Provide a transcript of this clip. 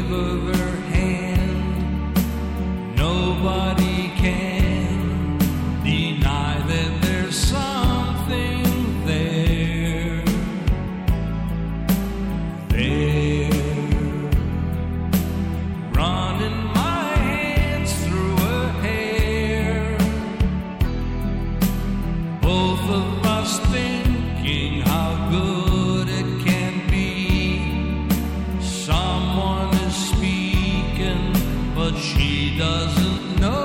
wave of her hand. Nobody can deny that there's something there. Running my hands through her hair. Both of us thinking how good it can be. Someone is speaking, but she doesn't know.